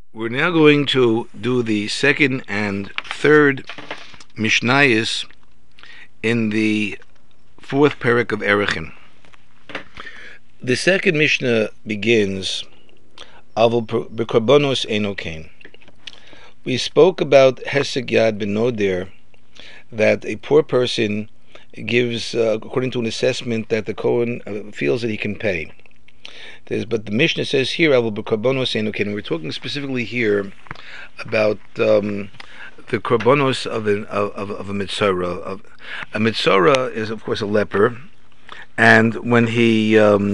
We're now going to do the second and third Mishnayos in the fourth parak of Erechim. The second Mishnah begins, Avol b'korbanos eino kain. We spoke about Hesek Yad B'Noder, that a poor person gives, according to an assessment that the Kohen feels that he can pay. But the Mishnah says here, Avol b'korbanos eino kain. We're talking specifically here about the korbanos of a mitzora. A mitzora is, of course, a leper, and when he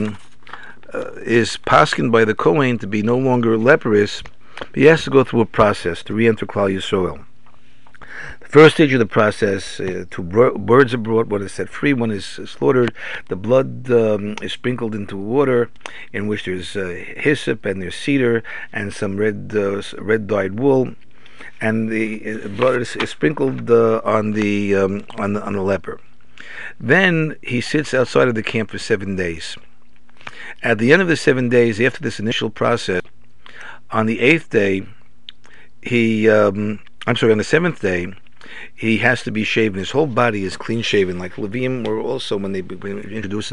is paskined by the Kohen to be no longer leprous, he has to go through a process to re-enter Klal Yisrael. The first stage of the process, two birds are brought, one is set free, one is slaughtered. The blood is sprinkled into water in which there's hyssop and there's cedar and some red dyed wool, and the blood is sprinkled on the leper. Then he sits outside of the camp for 7 days. At the end of the 7 days, after this initial process, on the 8th day, on the 7th day, he has to be shaven. His whole body is clean shaven, like Levium, or also when they introduce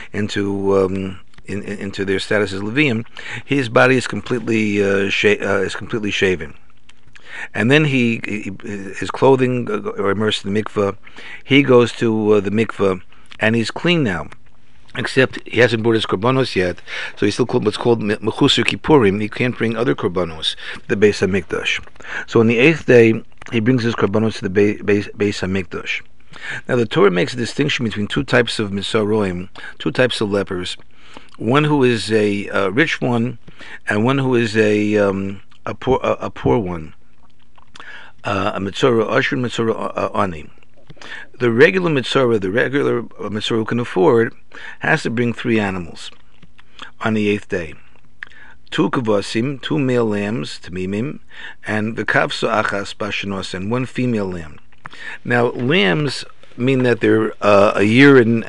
into their status as Levium, his body is completely shaven. And then his clothing are immersed in the mikveh. He goes to the mikveh, and he's clean now, except he hasn't brought his korbanos yet, so he's still called what's called mechusar kippurim. He can't bring other korbanos to the Beis Hamikdash. So on the 8th day, he brings his korbanos to the Beis Hamikdash. Now the Torah makes a distinction between two types of mitzaroim, two types of lepers. One who is a rich one, and one who is a poor one. A mitzora ashur, mitzora ani. The regular mitzora who can afford, has to bring 3 animals on the 8th day: 2 kavasim, 2 male lambs, tamimim, and the kavsa achas bashanos, and 1 female lamb. Now, lambs mean that they're a year and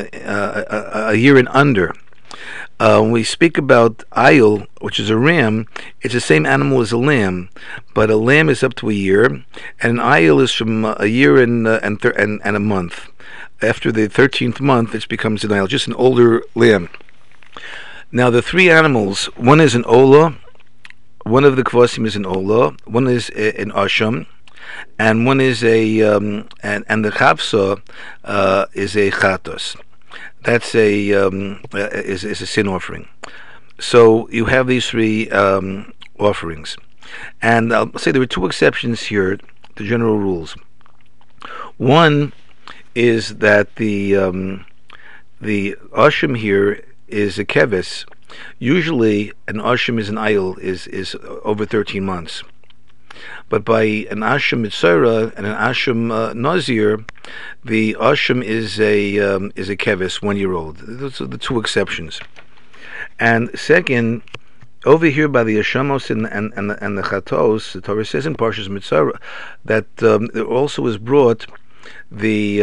under. When we speak about ayil, which is a ram, it's the same animal as a lamb, but a lamb is up to a year, and an ayil is from a year and a month. After the 13th month, it becomes an ayil, just an older lamb. Now, the 3 animals, one is an olah, one of the kvasim is an olah, one is an asham, and one is and the chapsa is a chatos. That's is a sin offering. So you have these 3 offerings, and I'll say there are 2 exceptions here to general rules. One is that the asham here is a keves. Usually, an asham is an ayil is over 13 months. But by an asham mitzora and an asham nazir, the asham is a keves, 1 year old. Those are the 2 exceptions. And second, over here by the ashamos and the chatos, the Torah says in Parshas Mitzora that there also is brought the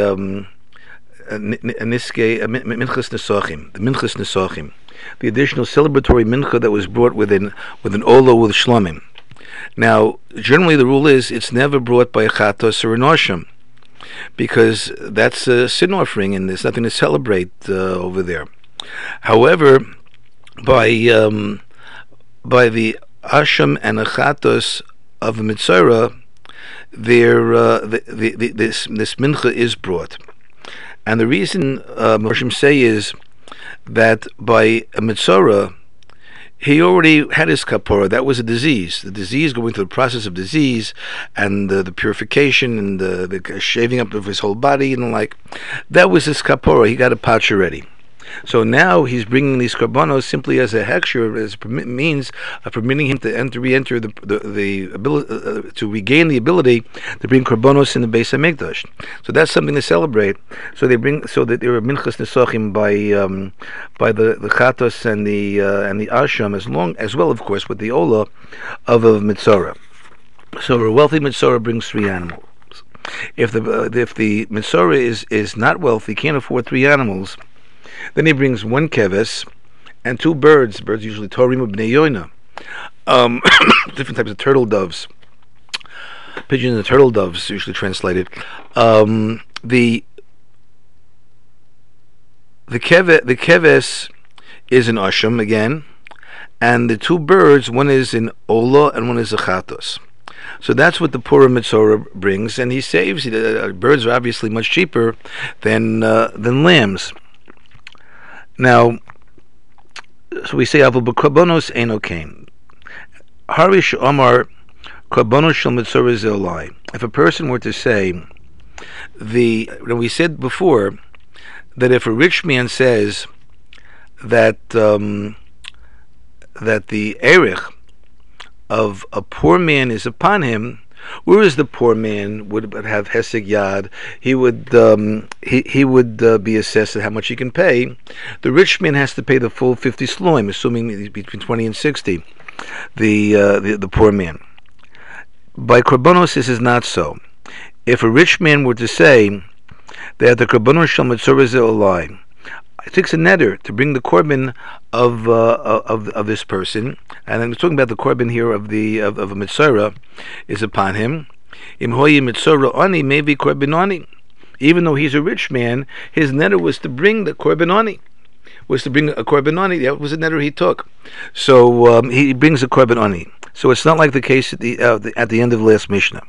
minchas nesachim, the additional celebratory mincha that was brought with an olah with shlamim. Now, generally the rule is it's never brought by a chatos or an asham, because that's a sin offering and there's nothing to celebrate over there. However, by the asham and a chatos of a mitzora, this mincha is brought. And the reason Moshe say is that by a mitzora, he already had his kapora. That was a disease. The disease, going through the process of disease and the purification and the shaving up of his whole body and the like, that was his kapora. He got a patch already. So now he's bringing these korbanos simply as a hechsher, as a means of permitting him to re-enter the ability to regain the ability to bring korbanos in the Beis Hamikdash. So that's something to celebrate. So they bring, so that there are minchas nesachim by the chatos and the asham, as well, of course, with the olah of a mitzora. So a wealthy mitzora brings 3 animals. If the mitzora is not wealthy, can't afford 3 animals, then he brings 1 keves and 2 birds. Birds usually torim or bnei yoina. Um, different types of turtle doves, pigeons and turtle doves, usually translated. The keves is an asham again, and the two birds, one is in Ola and one is a chatos. So that's what the Purim Mitzorah brings, and he saves. Birds are obviously much cheaper than lambs. Now, so we say Avol b'korbanos eino kain. Harish Omar korbanos shel Mitzorah zeolai. If a person were to say we said before that if a rich man says that that the erich of a poor man is upon him, whereas the poor man would have hesek yad, he would be assessed at how much he can pay. The rich man has to pay the full 50 sloim, assuming between 20 and 60. The poor man. By korbanos, this is not so. If a rich man were to say that the korbanos shel mitzorah zeolai, it takes a neder to bring the korban of this person, and I'm talking about the korban here of a mitzorah is upon him. Im hoyi mitzorah ani, maybe korban ani. Even though he's a rich man, his neder was to bring the korban ani. Was to bring a korban ani. That was a neder he took. So he brings a korban ani. So it's not like the case at the end of last Mishnah.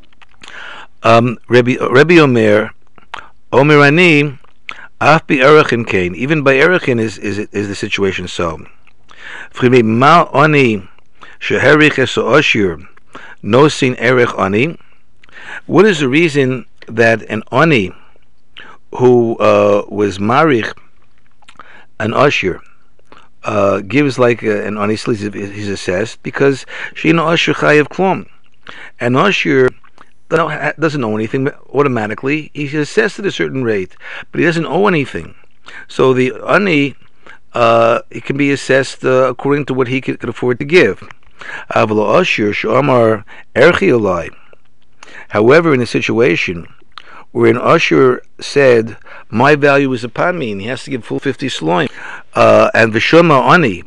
Rebbe Omer ani. Af bi erechin kain. Even by erechin is the situation so. Frimi ma ani sheherich es oshir no sin erech ani. What is the reason that an ani who was marich an oshir gives like an ani he's assessed because she no oshir chayav klum. An oshir doesn't owe anything automatically. He's assessed at a certain rate, but he doesn't owe anything. So the ani, it can be assessed according to what he could afford to give. However, in a situation where an usher said, "My value is upon me," and he has to give full 50 sloim, and v'shoma ani,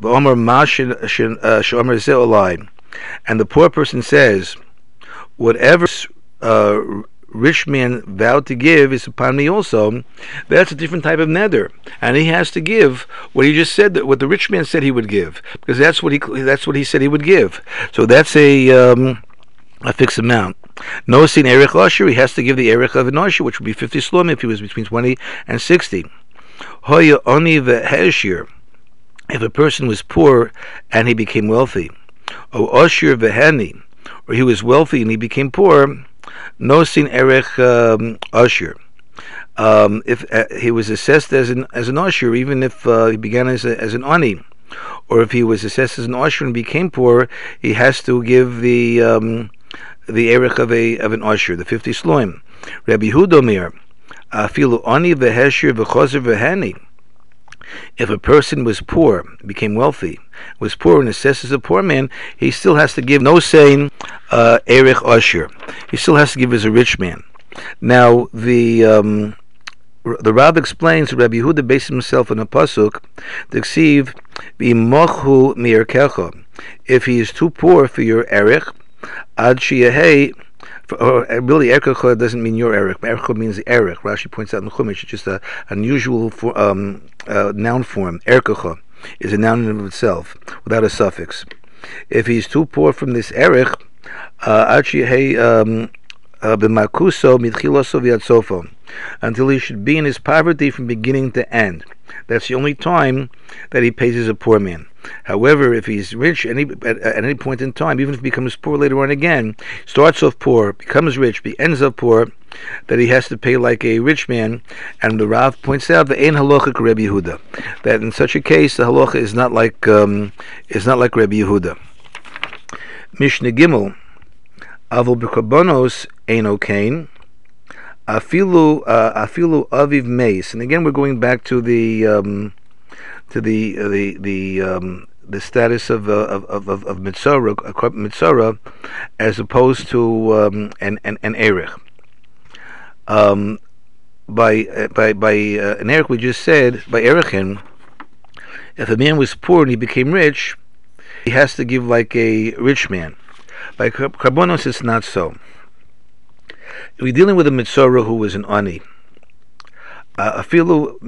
and the poor person says, "Whatever rich man vowed to give is upon me also," that's a different type of neder, and he has to give what he just said, what the rich man said he would give, because that's what he said he would give. So that's a fixed amount. No sin erich osher, he has to give the erich of an osher, which would be 50 slom if he was between 20 and 60. Hoya oni v'heshir, if a person was poor and he became wealthy, o osher v'heni, or he was wealthy and he became poor, no sin erech usher. If he was assessed as an usher, even if he began as an ani, or if he was assessed as an usher and became poor, he has to give the erech of an usher, the 50 sloim. Rabbi Hudomir, afilu ani v'hesher v'chozer v'hani. If a person was poor, became wealthy, was poor and assessed as a poor man, he still has to give no saying erech usher. He still has to give as a rich man. Now the Rav explains, Rabbi Yehuda based himself on a pasuk, the ksiv b'mochu mi'erkecha. If he is too poor for your erech, ad sheyehei. Really, erkecha doesn't mean your erech. Erkecha means the erech. Rashi points out in the Chumash, it's just an unusual noun form. Erkecha is a noun in and of itself, without a suffix. If he's too poor from this erech, until he should be in his poverty from beginning to end. That's the only time that he pays as a poor man. However, if he's rich at any point in time, even if he becomes poor later on again, starts off poor, becomes rich, ends up poor, that he has to pay like a rich man. And the Rav points out the ein halacha Rabbi Yehuda, that in such a case the halacha is not like Rabbi Yehuda. Mishnah Gimel, avol b'korbanos eino kain. Afilu aviv meis, and again we're going back to the status of mitzorah as opposed to an erech. By an erech we just said by erechin, if a man was poor and he became rich, he has to give like a rich man. By Karbonos, it's not so. We're dealing with a Mitzorah who was an Ani. Afilu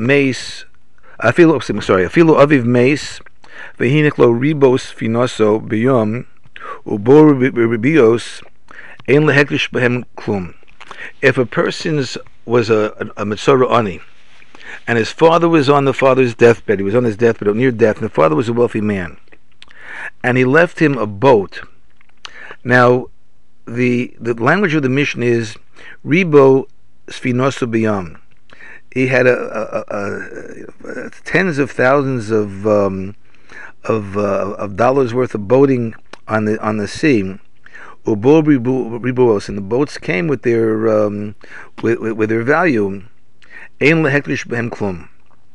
Aviv Meis, Vehiniklo Ribos Finoso Biyom, Ubor Ribios, Ein Leheklish Behem Klum. If a person's was a Mitzorah Ani, and his father was on the father's deathbed, he was on his deathbed, or near death, and the father was a wealthy man, and he left him a boat. Now, the language of the Mishnah is Ribo Sfinoso Biyam. He had tens of thousands of dollars worth of boating on the sea. Ubor Ribuos, and the boats came with their with their value. Ein leheklish behem klum.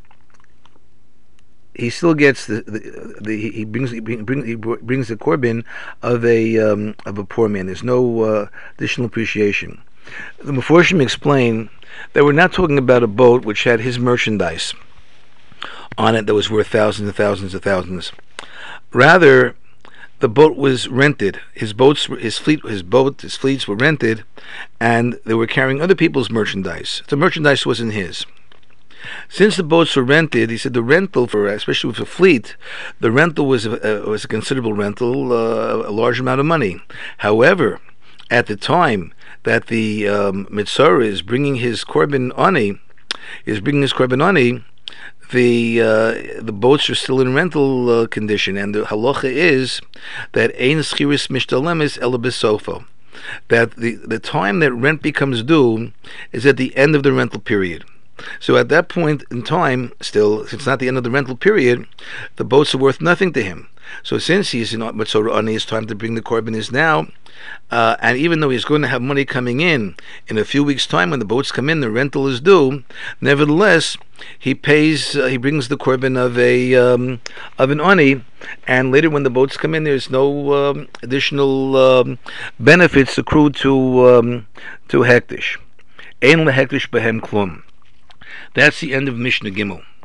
He still gets he brings the korban of a poor man. There's no additional appreciation. The Meforshim explain that we're not talking about a boat which had his merchandise on it that was worth thousands and thousands of thousands. Rather, the boat was rented. His fleets were rented, and they were carrying other people's merchandise. The merchandise wasn't his. Since the boats were rented, he said the rental especially with a fleet, the rental was a considerable rental, a large amount of money. However, at the time that the Mitzorah is bringing his korban ani, the boats are still in rental condition, and the halacha is that ein schiris mishtalemis ela besofo, that the time that rent becomes due is at the end of the rental period. So at that point in time, still, since it's not the end of the rental period, the boats are worth nothing to him. So since he's in Mitzorah ani, his time to bring the korban is now, and even though he's going to have money coming in a few weeks' time when the boats come in, the rental is due. Nevertheless, he brings the korban of an ani, and later when the boats come in, there's no additional benefits accrued to hektish. Ein lehektish behem klum. That's the end of Mishnah Gimel.